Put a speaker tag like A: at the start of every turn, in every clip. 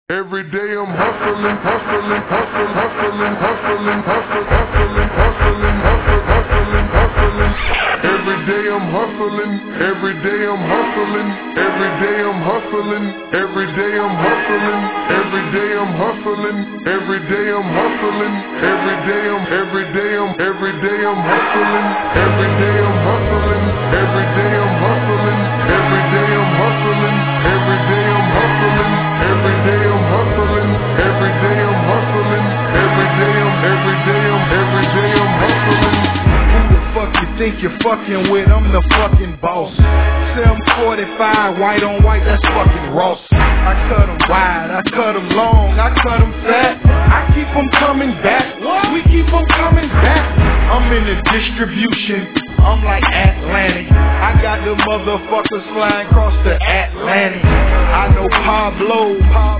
A: Every day I'm hustling, hustling, hustling, hustling, hustling, hustling, hustling, hustling, hustling, hustling, hustling. Every day I'm hustling, every day I'm hustling, every day I'm hustling, every day I'm hustling, every day I'm hustling, every day I'm hustling, every day I'm hustling, every day I'm hustling, every day I'm hustling, every day I'm hustling, every day I'm hustling, every day I'm hustling, every day I'm hustling, every day I'm hustling, every day I'm hustling.
B: Who the fuck you think you're fucking with? I'm the fucking boss. 745, white on white, that's fucking Ross. I cut them wide, I cut them long, I cut them fat. I keep them coming back, we keep them coming back. I'm in the distribution, I'm like Atlantic. I got the motherfuckers flying across the Atlantic. I know Pablo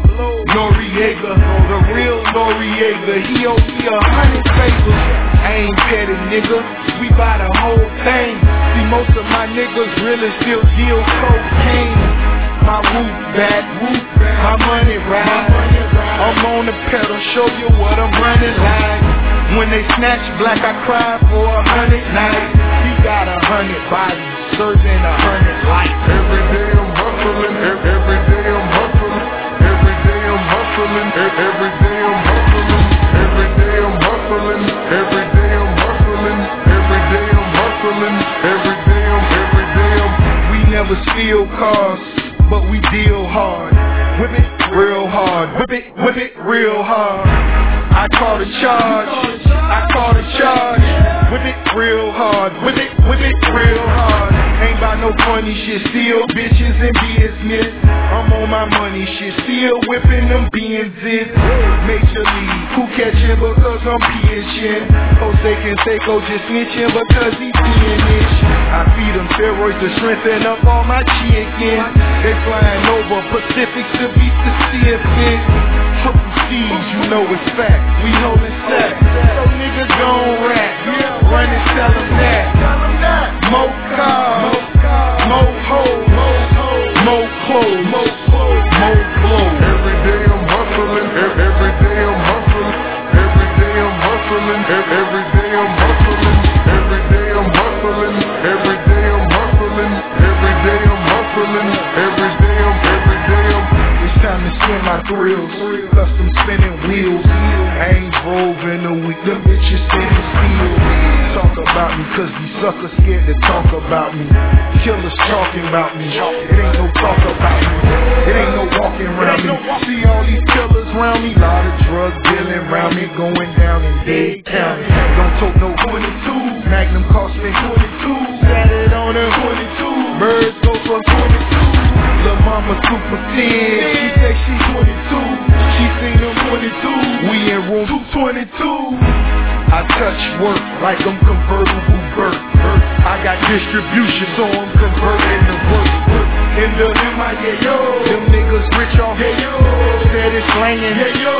B: Noriega, the real Noriega. He owe me 100 favors. I ain't petty, nigga, we buy the whole thing. See, most of my niggas really still deal cocaine. My roof back, my money ride. I'm on the pedal, show you what I'm running like. When they snatch black, I cry for 100 nights. He got 100 bodies, serving 100 lives.
A: Every day I'm hustling, every day I'm hustling, every day I'm hustling, every day I'm hustling, every day I'm hustling, every day I'm hustling, every day I'm hustling, every day I'm.
B: We never steal cars, but we deal hard. Whip it real hard, whip it real hard. I call the charge, I call the charge. Whip it real hard, whip it real hard. Ain't by no funny shit, still bitches and business. I'm on my money shit, still whipping them Benzes. Major League, who catching because I'm pitching. Jose Canseco just snitching because he finished. I feed them steroids to strengthen up all my chicken. They flying over Pacific to beat the CFN. Triple C's, you know it's fact, we holding sack. So niggas gon' rap, run and tell them that. More cars, more hoes, more clothes, more blow.
A: Every day I'm hustling, every day I'm hustling, every day I'm hustling, every day I'm hustling, every day I'm hustling, every day I'm hustling, every day I'm hustling, every day I'm.
B: It's time to spin my thrills, custom spinning wheels. I ain't drove in a week, them bitches standing still. Talk about me, cause these suckers scared to talk about me. Killers talking about me, it ain't no talk about me. It ain't no walking around me. See all these killers around me, lot of drug dealing around me, going down in Dade County. Don't talk no 22, Magnum cost me 22. Got it on them 22, birds go for 22. Lil' mama super 10, she say she 22. She seen them 22, we in room 222. I touch work like I'm convertible Burt. I got distribution, so I'm converting the work. In the MIA, yo, them niggas rich off, hey yo, said it's slangin', hey yo,